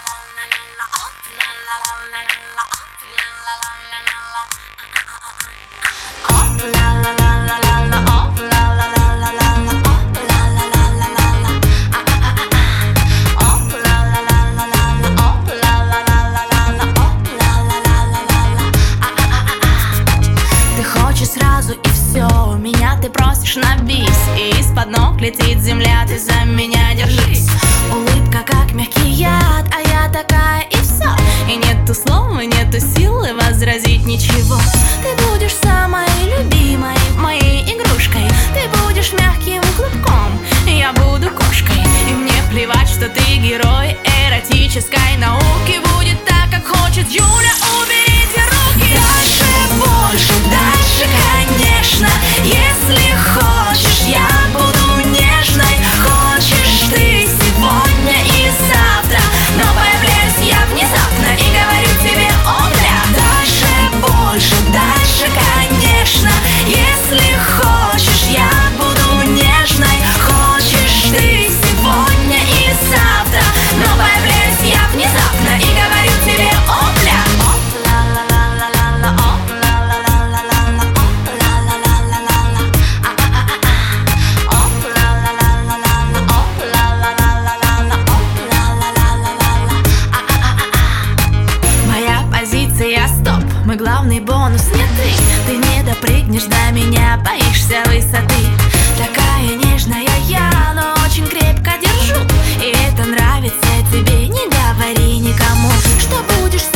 Сразу и все, меня ты просишь на бис, и из-под ног летит земля, ты за меня держись. Улыбка как мягкий яд, а я такая и все. И нету слов, и нету силы возразить ничего. Ты будешь самой любимой, моей игрушкой. Ты будешь мягким клубком, я буду кошкой. И мне плевать, что ты герой эротической науки. Будет так, как хочет Юля, уберите руки. Дальше, больше, дальше, конечно. Если хочешь, я буду нежной. Хочешь ты сегодня и завтра, но появляюсь я внезапно и говорю тебе опля. Дальше, больше, дальше, конечно. Если хочешь, я буду нежной. Хочешь ты сегодня и завтра, но появляюсь я внезапно и говорю тебе опля. Стоп, мой главный бонус не ты не допрыгнешь до меня, боишься высоты. Такая нежная я, но очень крепко держу. И это нравится тебе, не говори никому, что будешь